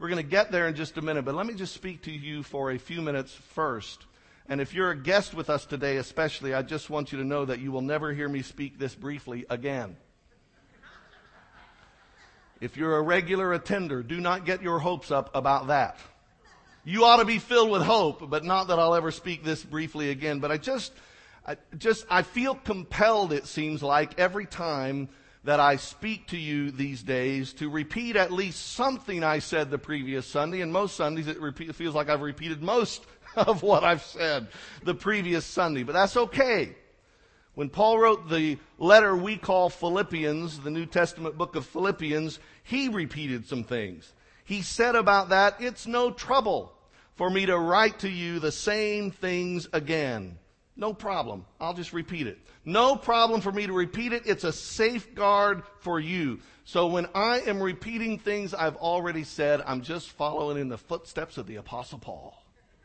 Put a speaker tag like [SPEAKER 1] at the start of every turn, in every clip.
[SPEAKER 1] We're going to get there in just a minute, but let me just speak to you for a few minutes first. And if you're a guest with us today especially, I just want you to know that you will never hear me speak this briefly again. If you're a regular attender, do not get your hopes up about that. You ought to be filled with hope, but not that I'll ever speak this briefly again. But I feel compelled, it seems like, every time that I speak to you these days to repeat at least something I said the previous Sunday. And most Sundays it feels like I've repeated most of what I've said the previous Sunday. But that's okay. When Paul wrote the letter we call Philippians, the New Testament book of Philippians, he repeated some things. He said about that, it's no trouble for me to write to you the same things again. No problem. I'll just repeat it. No problem for me to repeat it. It's a safeguard for you. So when I am repeating things I've already said, I'm just following in the footsteps of the Apostle Paul.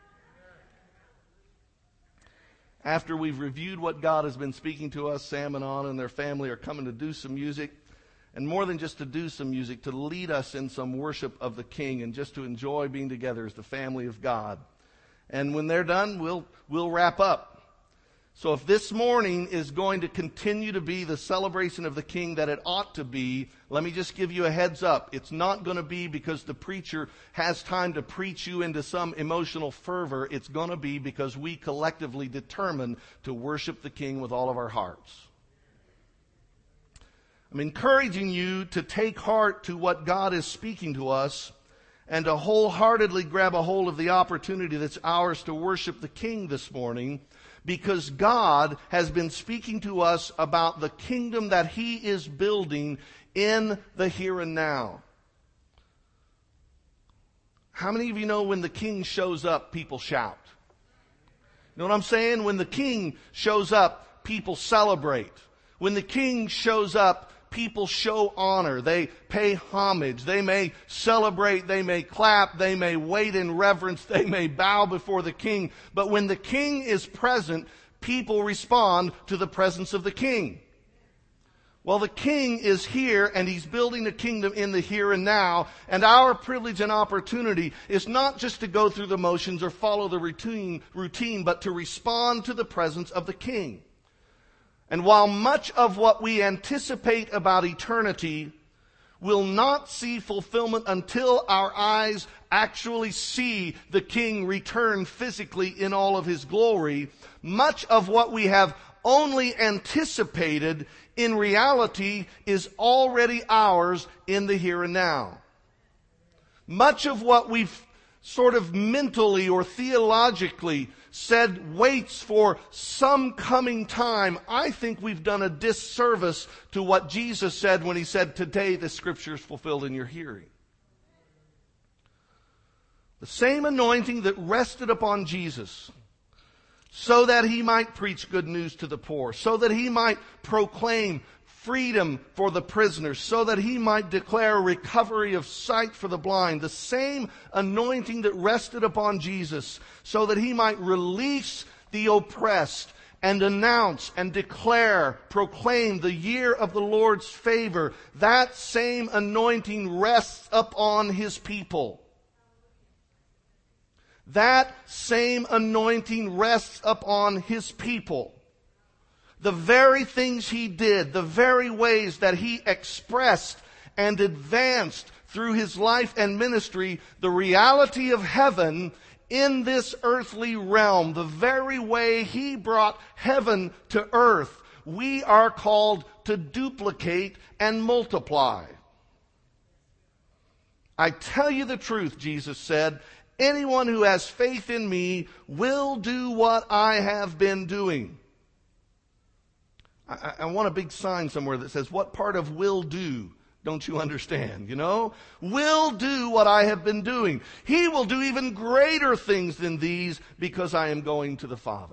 [SPEAKER 1] After we've reviewed what God has been speaking to us, Sam and Anna and their family are coming to do some music. And more than just to do some music, to lead us in some worship of the King and just to enjoy being together as the family of God. And when they're done, we'll wrap up. So if this morning is going to continue to be the celebration of the King that it ought to be, let me just give you a heads up. It's not going to be because the preacher has time to preach you into some emotional fervor. It's going to be because we collectively determine to worship the King with all of our hearts. I'm encouraging you to take heart to what God is speaking to us and to wholeheartedly grab a hold of the opportunity that's ours to worship the King this morning, because God has been speaking to us about the kingdom that He is building in the here and now. How many of you know when the King shows up, people shout? You know what I'm saying? When the King shows up, people celebrate. When the King shows up, people show honor. They pay homage. They may celebrate. They may clap. They may wait in reverence. They may bow before the King. But when the King is present, people respond to the presence of the King. Well, the King is here and He's building a kingdom in the here and now. And our privilege and opportunity is not just to go through the motions or follow the routine, but to respond to the presence of the King. And while much of what we anticipate about eternity will not see fulfillment until our eyes actually see the King return physically in all of His glory, much of what we have only anticipated in reality is already ours in the here and now. Much of what we've sort of mentally or theologically said waits for some coming time, I think we've done a disservice to what Jesus said when He said, today the Scripture is fulfilled in your hearing. The same anointing that rested upon Jesus so that He might preach good news to the poor, so that He might proclaim freedom for the prisoners, so that He might declare recovery of sight for the blind. The same anointing that rested upon Jesus so that He might release the oppressed and announce and declare, proclaim the year of the Lord's favor. That same anointing rests upon His people. That same anointing rests upon His people. The very things He did, the very ways that He expressed and advanced through His life and ministry, the reality of heaven in this earthly realm, the very way He brought heaven to earth, we are called to duplicate and multiply. I tell you the truth, Jesus said, anyone who has faith in me will do what I have been doing. I want a big sign somewhere that says, what part of will do don't you understand? You know? Will do what I have been doing. He will do even greater things than these because I am going to the Father.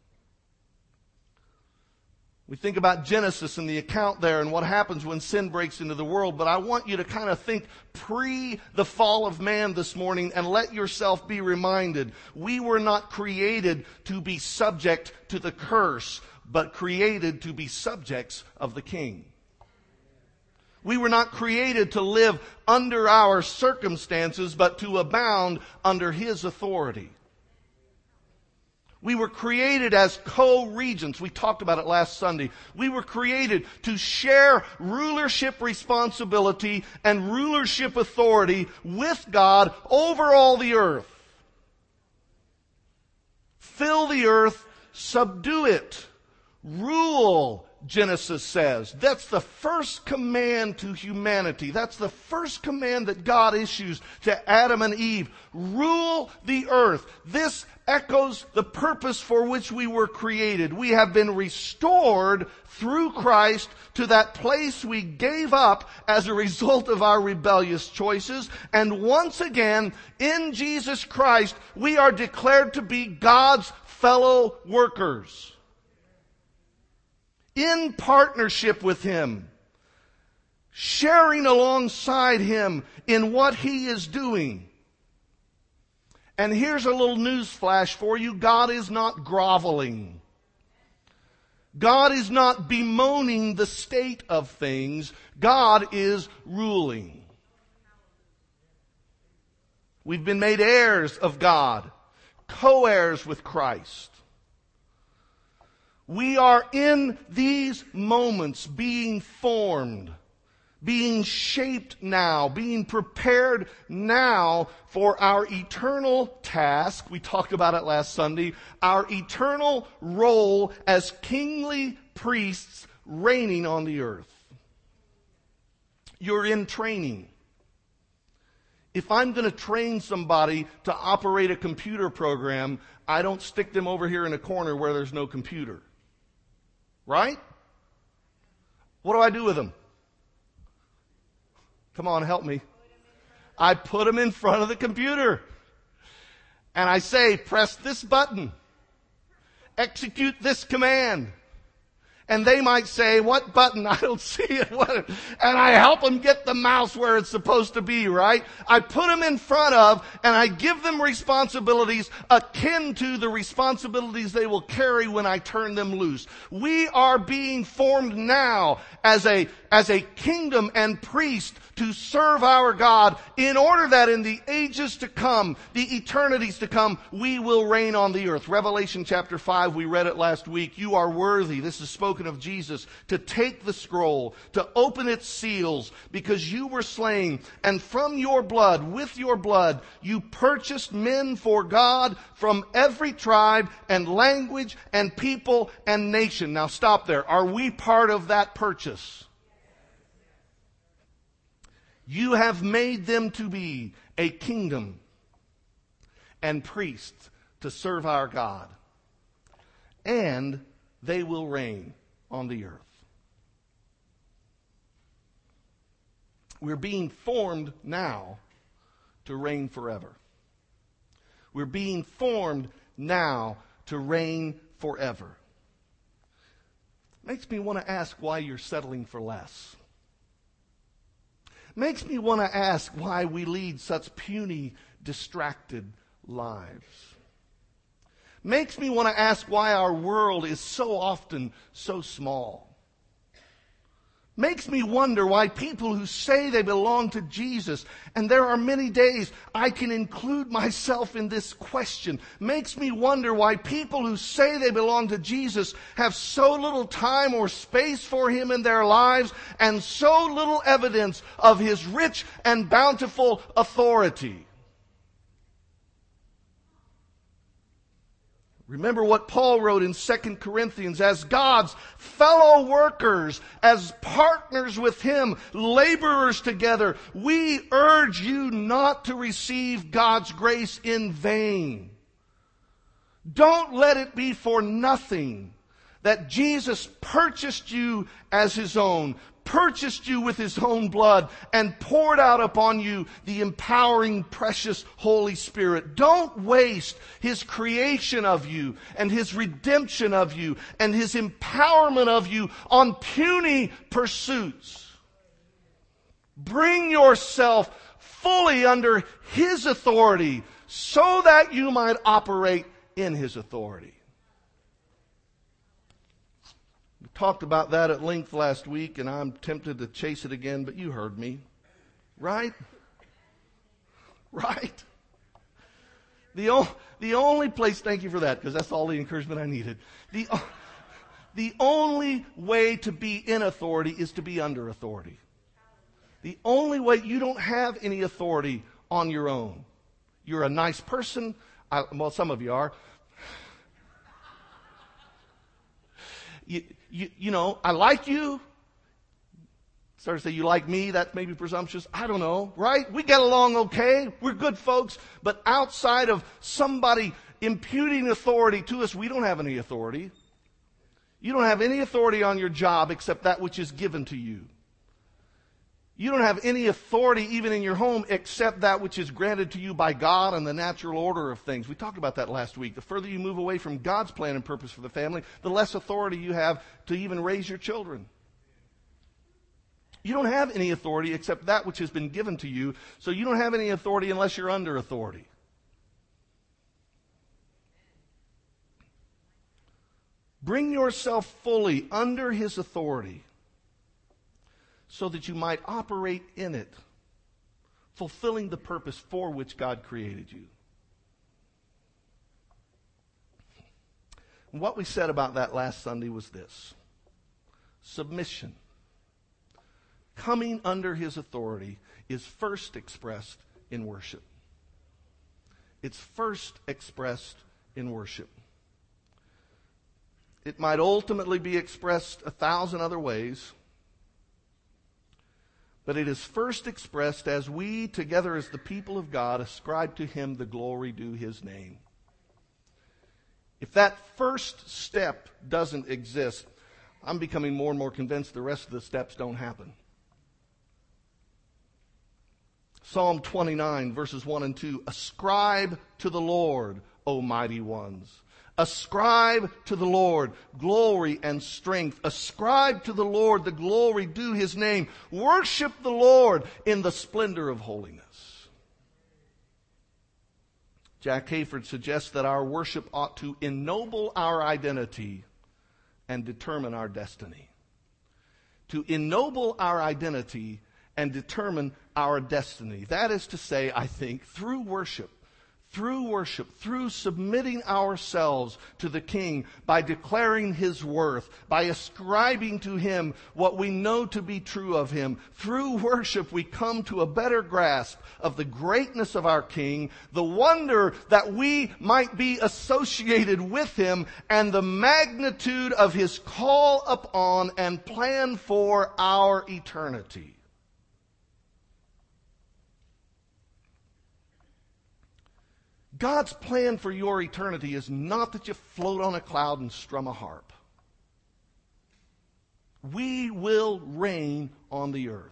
[SPEAKER 1] We think about Genesis and the account there and what happens when sin breaks into the world, but I want you to kind of think pre the fall of man this morning and let yourself be reminded, we were not created to be subject to the curse, but created to be subjects of the King. We were not created to live under our circumstances, but to abound under His authority. We were created as co-regents. We talked about it last Sunday. We were created to share rulership responsibility and rulership authority with God over all the earth. Fill the earth, subdue it, rule, Genesis says. That's the first command to humanity. That's the first command that God issues to Adam and Eve. Rule the earth. This echoes the purpose for which we were created. We have been restored through Christ to that place we gave up as a result of our rebellious choices. And once again, in Jesus Christ, we are declared to be God's fellow workers. In partnership with Him. Sharing alongside Him in what He is doing. And here's a little news flash for you. God is not groveling. God is not bemoaning the state of things. God is ruling. We've been made heirs of God, co-heirs with Christ. We are in these moments being formed, being shaped now, being prepared now for our eternal task. We talked about it last Sunday. Our eternal role as kingly priests reigning on the earth. You're in training. If I'm going to train somebody to operate a computer program, I don't stick them over here in a corner where there's no computer. Right? What do I do with them? Come on, help me. I put them in front of the computer. And I say, press this button. Execute this command. And they might say, what button? I don't see it. And I help them get the mouse where it's supposed to be, right? I put them in front of, and I give them responsibilities akin to the responsibilities they will carry when I turn them loose. We are being formed now as a kingdom and priest to serve our God in order that in the ages to come, the eternities to come, we will reign on the earth. Revelation chapter 5, we read it last week. You are worthy, this is spoken of Jesus, to take the scroll, to open its seals, because you were slain, and from your blood, with your blood, you purchased men for God from every tribe and language and people and nation. Now stop there. Are we part of that purchase? You have made them to be a kingdom and priests to serve our God. And they will reign on the earth. We're being formed now to reign forever. We're being formed now to reign forever. Makes me want to ask why you're settling for less. Makes me want to ask why we lead such puny, distracted lives. Makes me want to ask why our world is so often so small. Makes me wonder why people who say they belong to Jesus, and there are many days I can include myself in this question. Makes me wonder why people who say they belong to Jesus have so little time or space for Him in their lives and so little evidence of His rich and bountiful authority. Remember what Paul wrote in 2 Corinthians, as God's fellow workers, as partners with Him, laborers together, we urge you not to receive God's grace in vain. Don't let it be for nothing that Jesus purchased you as His own, purchased you with His own blood, and poured out upon you the empowering, precious Holy Spirit. Don't waste His creation of you and His redemption of you and His empowerment of you on puny pursuits. Bring yourself fully under His authority so that you might operate in His authority. talked about that at length last week, and I'm tempted to chase it again, but you heard me. Right? Right? The only place, thank you for that, because that's all the encouragement I needed. The only way to be in authority is to be under authority. The only way, you don't have any authority on your own. You're a nice person. Well, some of you are. You know, I like you. Start to say, you like me, that's maybe presumptuous. I don't know, right? We get along okay. We're good folks. But outside of somebody imputing authority to us, we don't have any authority. You don't have any authority on your job except that which is given to you. You don't have any authority even in your home except that which is granted to you by God and the natural order of things. We talked about that last week. The further you move away from God's plan and purpose for the family, the less authority you have to even raise your children. You don't have any authority except that which has been given to you, so you don't have any authority unless you're under authority. Bring yourself fully under His authority so that you might operate in it, fulfilling the purpose for which God created you. And what we said about that last Sunday was this: submission, coming under His authority, is first expressed in worship. It's first expressed in worship. It might ultimately be expressed 1,000 other ways, but it is first expressed as we, together as the people of God, ascribe to Him the glory due His name. If that first step doesn't exist, I'm becoming more and more convinced the rest of the steps don't happen. Psalm 29, verses 1 and 2. Ascribe to the Lord, O mighty ones. Ascribe to the Lord glory and strength. Ascribe to the Lord the glory due His name. Worship the Lord in the splendor of holiness. Jack Hayford suggests that our worship ought to ennoble our identity and determine our destiny. To ennoble our identity and determine our destiny. That is to say, I think, through worship, through submitting ourselves to the King, by declaring His worth, by ascribing to Him what we know to be true of Him. Through worship, we come to a better grasp of the greatness of our King, the wonder that we might be associated with Him, and the magnitude of His call upon and plan for our eternity. God's plan for your eternity is not that you float on a cloud and strum a harp. We will reign on the earth.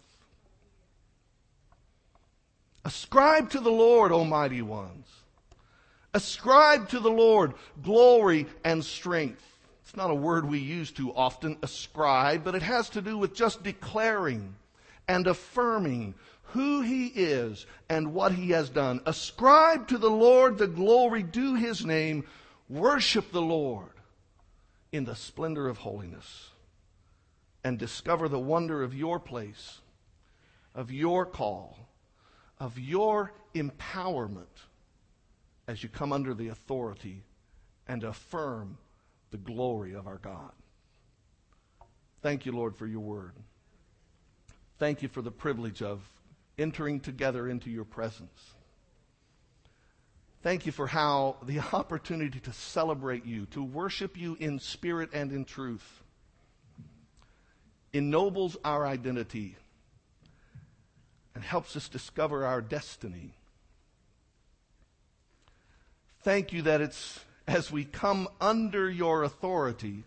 [SPEAKER 1] Ascribe to the Lord, O mighty ones. Ascribe to the Lord glory and strength. It's not a word we use too often, ascribe, but it has to do with just declaring and affirming who He is and what He has done. Ascribe to the Lord the glory due His name. Worship the Lord in the splendor of holiness. And discover the wonder of your place, of your call, of your empowerment as you come under the authority and affirm the glory of our God. Thank you, Lord, for your word. Thank you for the privilege of entering together into your presence. Thank you for how the opportunity to celebrate you, to worship you in spirit and in truth, ennobles our identity and helps us discover our destiny. Thank you that it's as we come under your authority,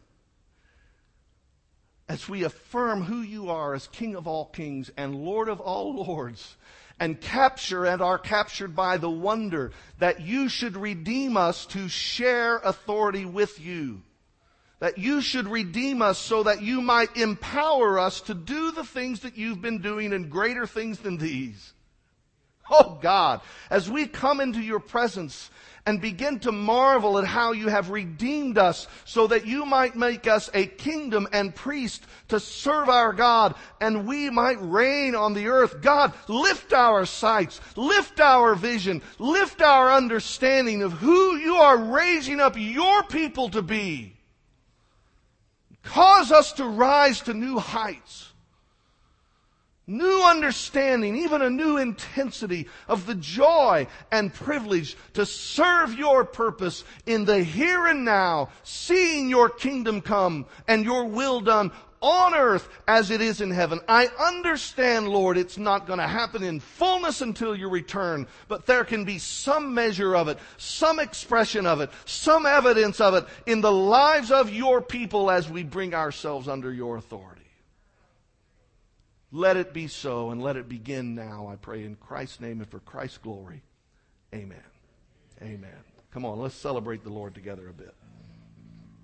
[SPEAKER 1] as we affirm who you are as King of all kings and Lord of all lords, and capture and are captured by the wonder that you should redeem us to share authority with you. That you should redeem us so that you might empower us to do the things that you've been doing and greater things than these. Oh God, as we come into your presence and begin to marvel at how you have redeemed us so that you might make us a kingdom and priest to serve our God and we might reign on the earth. God, lift our sights, lift our vision, lift our understanding of who you are raising up your people to be. Cause us to rise to new heights. New understanding, even a new intensity of the joy and privilege to serve your purpose in the here and now, seeing your kingdom come and your will done on earth as it is in heaven. I understand, Lord, it's not going to happen in fullness until you return, but there can be some measure of it, some expression of it, some evidence of it in the lives of your people as we bring ourselves under your authority. Let it be so, and let it begin now, I pray in Christ's name and for Christ's glory. Amen. Amen. Come on, let's celebrate the Lord together a bit.